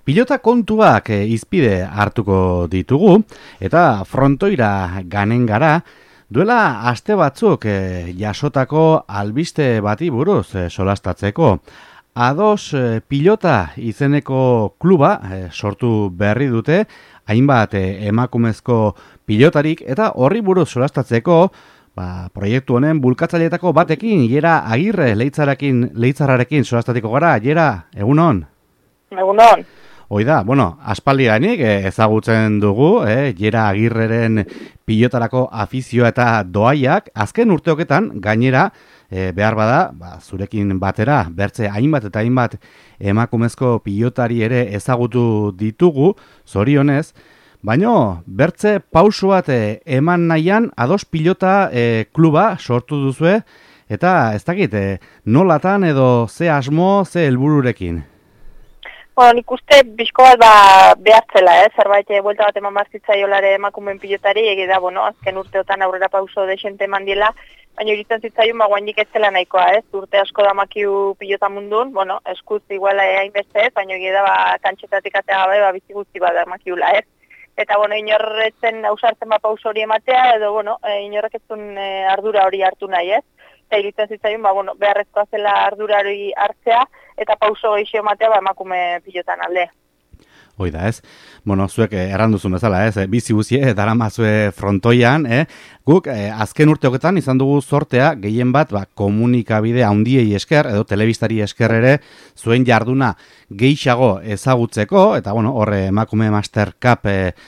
Pilota kontuak izpide hartuko ditugu eta frontoira ganen gara, duela aste batzuk jasotako albiste bati buruz solastatzeko. Ados pilota izeneko kluba sortu berri dute, hainbat emakumezko pilotarik eta horri buruz solastatzeko, proiektu honen bulkatzaileetako batekin, Jera Agirre leitzarrarekin solastatiko gara. Jera, egunon? Egunon. Hoida, aspaldianik ezagutzen dugu, Jera Agirreren pilotarako afizioa eta doaiak, azken urteoketan gainera, behar bada, zurekin batera, bertze hainbat eta hainbat emakumezko pilotari ere ezagutu ditugu, zorionez, baina bertze pauso bat eman nahian ados pilota kluba sortu duzue, eta ez dakit, nolatan edo ze asmo, ze helbururekin? Nik uste bizko bat behartzela, zerbait buelta bat eman bazkitzaiolare emakumeen pilotari, da, azken urteotan aurrera pauso desente eman diela, baina iritzen zitzaion, guainik ez zela nahikoa, urte asko da makiu pilota mundun, eskuz iguala hainbeste ez, baina da, kantxetatik atea gabe, bizi guzti bat da makiula, Eta, inorretzen ausartzen pauso hori ematea, edo, inorrek ez duen ardura hori hartu nahi, Eta iritzen zitzaion, beharrezkoa zela ardura hori hartzea, eta pauso gehiago ematea emakume pilotan alde. Hoida ez, zuek erranduzun bezala bizi guzie, daramazue frontoian, guk azken urteoketan izan dugu sortea gehien bat komunikabide handiei esker, edo telebistari esker ere, zuen jarduna gehiago ezagutzeko, eta horre emakume Master Cup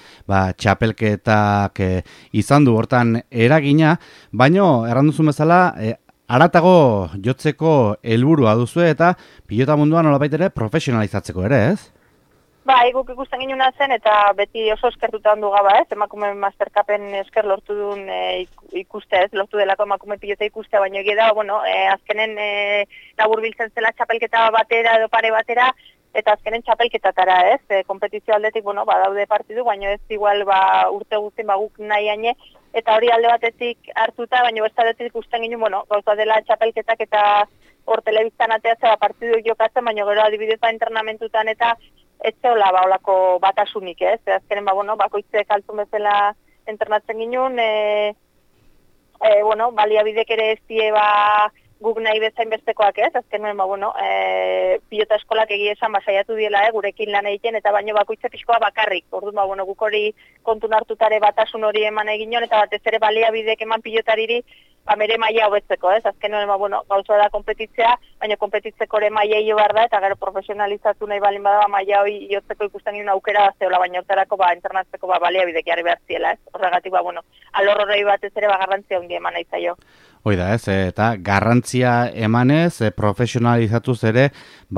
txapelketak izan du hortan eragina, baino erranduzun bezala, haratago jotzeko helburua duzue eta pilota munduan nolabait ere profesionalizatzeko ere, ez? Guk ikusten ginuna zen eta beti oso eskertuta handu gaba, emakume Master Cupen esker lortu duen ikuste, lortu delako emakume pilota ikustea, baina egia da, azkenen laburbiltzen zela txapelketa batera edo pare batera, eta azkenen txapelketatara, kompetizio aldetik, badaude partidu, baina ez igual urte guztien guk nahi haine, eta hori alde batetik hartuta, baina beste aldetik ikusten ginen, gauza dela txapelketak eta hor telebiztan ateatzea partidu jokatzen, baina gero adibidez internamentutan eta ez zeola olako batasunik, azkenen bakoitzek altzun bezala entrenatzen ginen, baliabidek ere ez die guk nahi bezain bestekoak azkenen pilota eskolak egia esan saiatu diela gurekin lan egiten eta baino bakoitze pixkoa bakarrik, orduan guk hori kontun hartutare batasun hori eman egin eta batez ere baliabidek eman pilotariri mere maila hobetzeko, azkenen gauza da kompetitzea, baina kompetitzeko ere maila hio behar da, eta gero profesionalizatu nahi balin bada maila hoi jotzeko ikusten ginen aukera zeola, baina hortarako internatzeko baliabidek jarri behar ziela, horregatik alor horrei batez ere garrantzia hundi eman nahi zaio. Hoida eta garrantzia emanez, profesionalizatuz ere,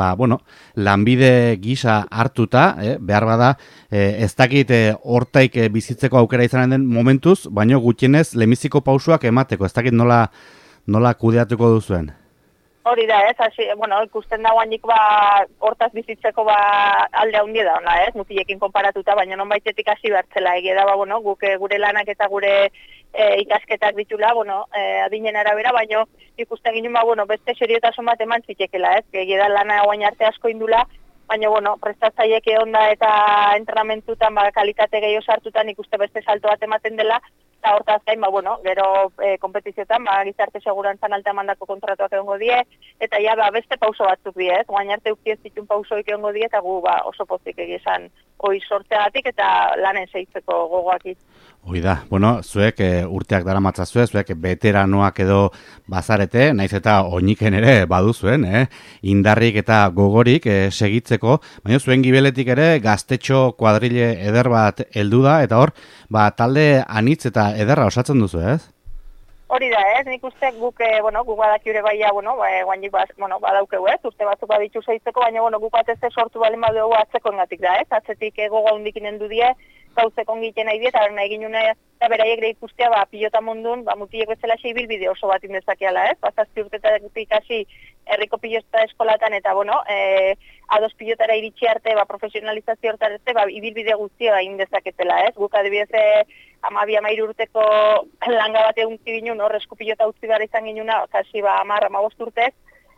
lanbide gisa hartuta, behar bada, ez dakit hortaik bizitzeko aukera izanen den momentuz, baino gutxienez lemiziko pausuak emateko, ez dakit nola kudeatuko duzuen? Hori da, ikusten da guanik hortaz bizitzeko alde handia da, mutilekin konparatuta, baina non baitetik hasi behartzela, egia da, guk gure lanak eta gure ikasketak ditula, adinen arabera, baina ikusten ginen, beste seriotasun bat eman zitekela, egia da lana guain arte asko indula, baina, prestatzaiek onda eta entrenamentutan kalitate gehiago sartutan ikuste beste salto bat ematen dela, eta hortaz gain, gero kompetiziotan, gizarte segurantzan alta emandako kontratuak egongo die, eta beste pauso batzuk die, guain arte ukiez ditun pausoik egongo die, eta gu oso pozik egizan hoi sortzeagatik eta lanen zeitzeko gogoak. Hoida, zuek urteak daramatzazue, zuek veteranoak edo bazarete, naiz eta oiniken ere baduzuen, indarrik eta gogorik segitzeko, baina zuen gibeletik ere gaztetxo kuadrile eder bat heldu da, eta hor, talde anitz eta ederra osatzen duzu, ez? Hori da, nik uste guk badakiure baia, guainik badaukeu, urte batzuk baditu zeitzeko, baina guk batez sortu balen badugu atzeko engatik da, atzetik gogo hundik inendu die, gauzek ongiten nahi die, eta egin una, eta beraiek da ikustea, pilota mundun, mutilek bezala ibilbide oso bat indezakeala, zazpi urtetatik hasi herriko pilota eskolatan, eta ados pilotara iritsi arte, profesionalizazio hortar arte, ibilbide guztia indezaketela, guk adibidez 12-13 urteko langa bat egun zibinun, hor eskupilota utzi gara izan ginuna, kasi 10-15 urtez,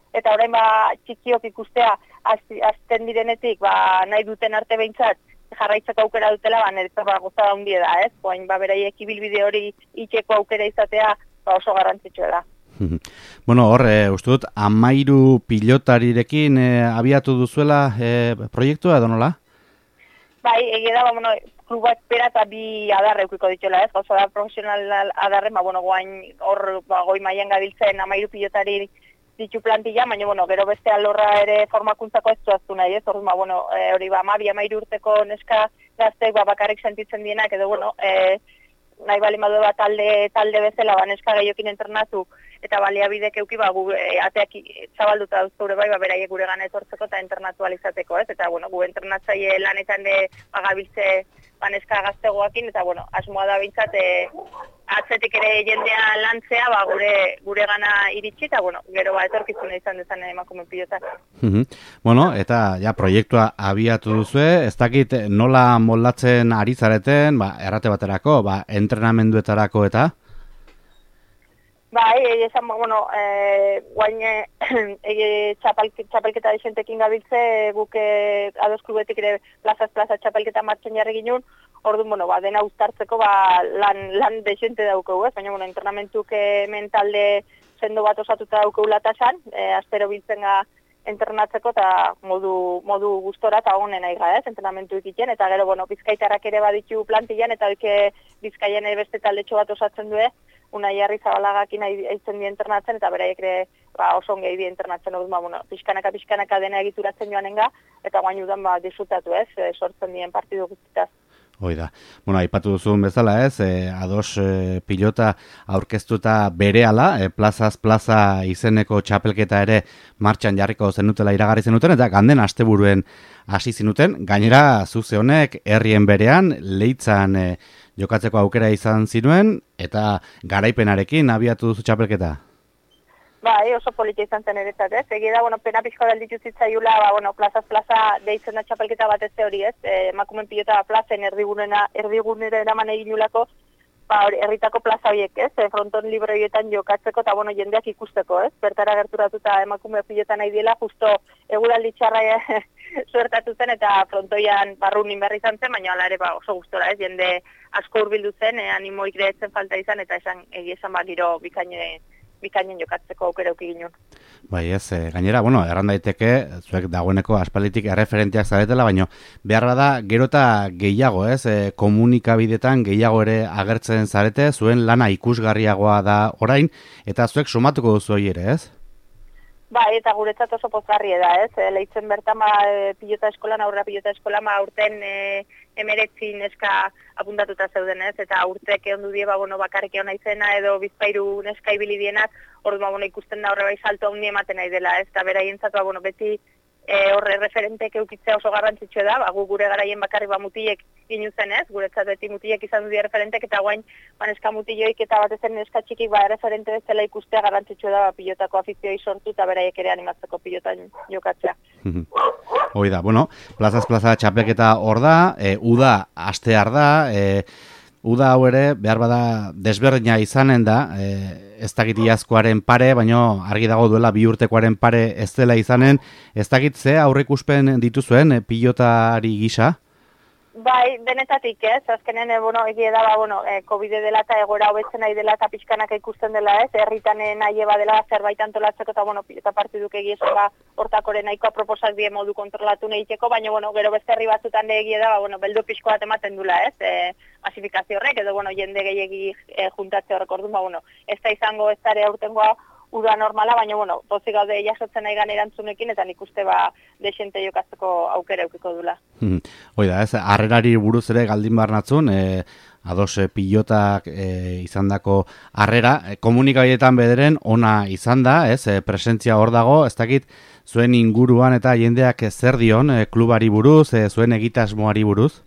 eta orain txikiok ikustea azten direnetik nahi duten arte behintzat jarraitzeko aukera dutela, niretzat gozada handia da, ez? Oain beraiek ibilbide hori itxeko aukera izatea oso garrantzitsua da. Bueno, hor, uste dut, 13 pilotarirekin abiatu duzuela proiektua edo nola? Bai, egia da, klubak bera eta 2 adarre eukiko dituela, ez? Gauza da profesional adarre, guain hor goi mailan gabiltzen 13 pilotari ditu plantilla, baina, gero beste alorra ere formakuntzako ez duaztu nahi, ez? Hor, hori 12-13 urteko neska gaztek bakarrik sentitzen dienak, edo, nahi bali madu talde bezala, neska gehiokin entrenatu, eta baliabidek euki, ateak zabalduta duzure beraiek gure gana etortzeko eta entrenatu alizateko, ez? Eta, gu entrenatzaile lanetan gabiltze neska gaztegoakin, eta, asmoa da bintzat, atzetik ere jendea lantzea, gure gana iritsi, eta, gero etorkizuna izan dezan emakume pilotak. Bueno, eta proiektua abiatu duzue, ez dakit nola moldatzen ari zareten, errate baterako, entrenamenduetarako eta? Bai, esan, guain txapelketa desentekin gabiltze, guk ados klubetik ere plaza txapelketa martxan jarri ginen, orduan, dena uztartzeko lan desente daukegu, ez? Baina, entrenamentuk mentalde sendo bat osatuta daukegu latasan, astero biltzen entrenatzeko eta modu gustora eta honen aiga, ez? Entrenamentu ikiten, eta gero, bizkaitarrak ere baditu plantillan, eta Bizkaian beste taldetxo bat osatzen du, Unai Jarri Zabalagakin aitzen di entrenatzen, eta beraiek ere oso ongi di entrenatzen, pixkanaka dena egituratzen joanenga, eta guain udan disfrutatu, ez? Sortzen dien partidu guztitaz. Hoi da. Aipatu duzun bezala, ez? Ados pilota aurkeztuta berehala, plazaz plaza izeneko txapelketa ere martxan jarriko zenutela iragarri zenuten, eta ganden asteburuen hasi zinuten. Gainera, zuze honek herrien berean, Leitzan jokatzeko aukera izan zinuen, eta garaipenarekin abiatu duzu txapelketa. Bai, oso politia izan zen eretzat, ez? Egia da, pena pixko dalditu zitzaiula, plazaz plaza deitzen da txapelketa bat ez hori, ez? Emakumen pilota plazen erdigunera eraman egin ulako, herritako plaza horiek, ez? Fronton libre horietan jokatzeko eta, jendeak ikusteko, ez? Bertara gerturatuta emakume pilota nahi diela, justo eguraldi txarra suertatu zen eta frontoian barrunin berri izan zen, baina hala ere oso gustora, ez? Jende asko hurbildu zen, animoik greetzen falta izan, eta esan giro bikainen jokatzeko aukera auki ginen. Bai, ez, gainera, erran daiteke, zuek dagoeneko aspalditik erreferenteak zaretela, baina behar da gero eta gehiago, ez, komunikabidetan gehiago ere agertzen zarete, zuen lana ikusgarriagoa da orain, eta zuek sumatuko duzu hori ere, ez? Bai, eta guretzat oso pozgarri da, ez? Leitzen bertan pilota eskolan, aurra pilota eskolan, urten 19 neska apuntatuta zeuden, ez? Eta urtek ondu die, bakarrik egon izena edo 2 neska ibili dienak, orduan ikusten da horre salto handi ematen nahi dela, ez? Eta beraientzat, beti horre referentek eukitzea oso garrantzitsua da, gu gure garaien bakarrik mutilek ginu zen, ez? Guretzat beti mutilek izan du referentek, eta guain neska mutilloik eta batezen neska txikik referente bezala ikustea garrantzitsua da pilotako afizioi sortu eta beraiek ere animatzeko pilotan jokatzea. Hoi da, plazaz plaza txapelketa hor da, uda astear da, uda hau ere, behar bada desberdina izanen da, ez dakit iazkoaren pare, baina argi dago duela 2 urtekoaren pare ez dela izanen, ez dakit ze aurreikuspen dituzuen pilotari gisa? Bai, denetatik ez, azkenen, egia da, COVID dela eta egoera hobetzen nahi dela eta pixkanaka ikusten dela ez, herritan nahi eba dela zerbait antolatzeko eta, pilota partiduk egiezen hortakoren nahikoa proposak die modu kontrolatu nahiteko, baina, gero beste herri batzutan egia da, beldu pixko bat ematen dula ez, masifikazio horrek, edo, jende gehiagi juntatze horrek orduan, ez da izango ez dara aurtengoa, uda normala, baina, pozik gaude jasotzen nahi gan erantzunekin, eta nik uste desente jokatzeko aukera eukiko dula. Hoi da, ez, harrerari buruz ere galdin behar natzun, ados pilotak izandako harrera, komunikabidetan bederen ona izan da, ez, presentzia hor dago, ez dakit, zuen inguruan eta jendeak zer dion, klubari buruz, zuen egitasmoari buruz?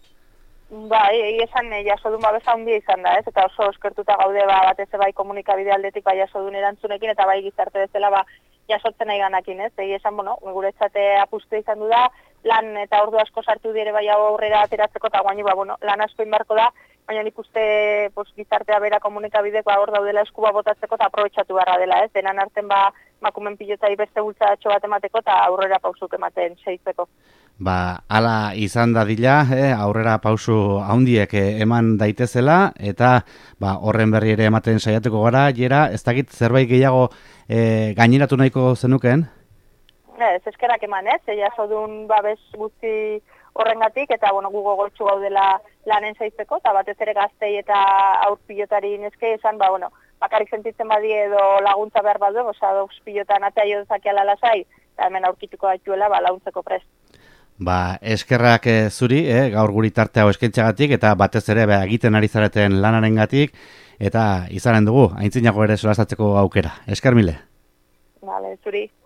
Bai, esan jasodun babesa handia izan da, ez? Eta oso eskertuta gaude batez bai komunikabide aldetik jasodun erantzunekin eta bai gizarte bezala jasotzen nahi ganakin, ez? Esan, guretzat apustu izan du da, lan eta ordu asko sartu dire bai aurrera ateratzeko eta guaini, lan asko inbarko da, baina nik uste gizartea bera komunikabidek hor daudela eskuba botatzeko eta aprobetxatu beharra dela, ez? Denan arten makumen pilotari beste bultzatxo bat emateko eta aurrera pausuk ematen seitzeko. Hala izan dadila, aurrera pausu handiek eman daitezela, eta horren berri ere ematen saiatuko gara, Jera, ez dakit zerbait gehiago gaineratu nahiko zenuken? Ez, eskerak eman ez, jasodun babes guzti horrengatik, eta gu gogotsu gaudela lanen saitzeko, eta batez ere gaztei eta aur pilotari neskei esan, bakarrik sentitzen badi edo laguntza behar badu, dauz pilotan atea jo dezakeala lasai, eta hemen aurkituko gaituela laguntzeko prest. Eskerrak zuri, gaur guri tarte hau eskaintzagatik, eta batez ere egiten ari zareten lanarengatik, eta izanen dugu, aintzinago ere solasatzeko aukera. Esker mile. Vale, zuri.